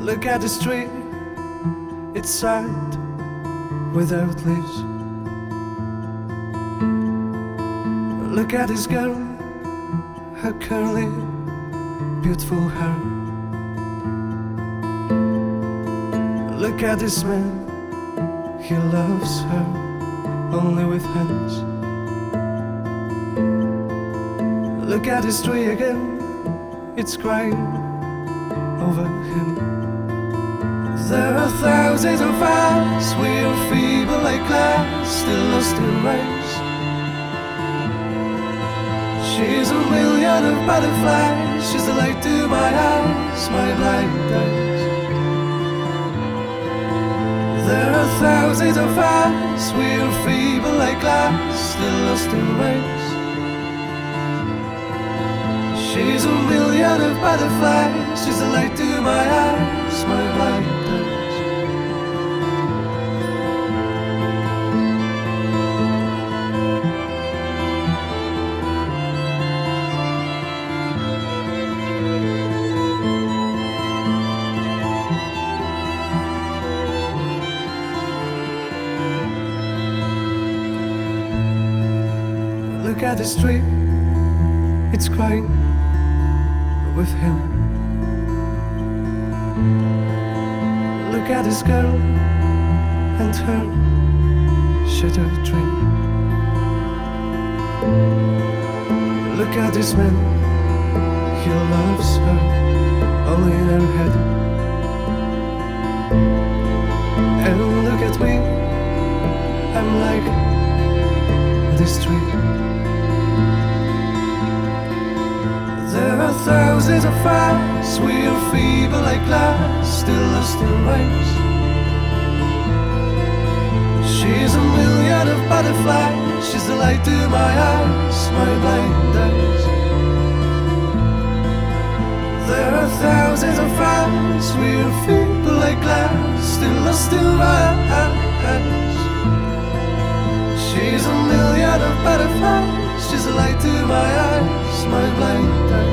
Look at this tree, it's sad without leaves. Look at this girl, her curly, beautiful hair. Look at this man, he loves her only with hands. Look at this tree again, it's crying over him. There are thousands of us, we are feeble like glass, still lost in race. She's a million of butterflies, she's the light to my eyes, my blind eyes. There are thousands of us, we are feeble like glass, still lost in race. She's a million of butterflies, she's the light to my eyes, my blind eyes. Look at this tree, it's crying with him. Look at this girl and her shattered dream. Look at this man, he loves her only in her head. And look at me, I'm like this tree. There are thousands of us, we are feeble like glass, still lost in race. She's a million of butterflies, she's the light to my eyes, my blind eyes. There are thousands of us, we are feeble like glass, still lost in my eyes. She's a million of butterflies, she's the light to my eyes, my blind eyes.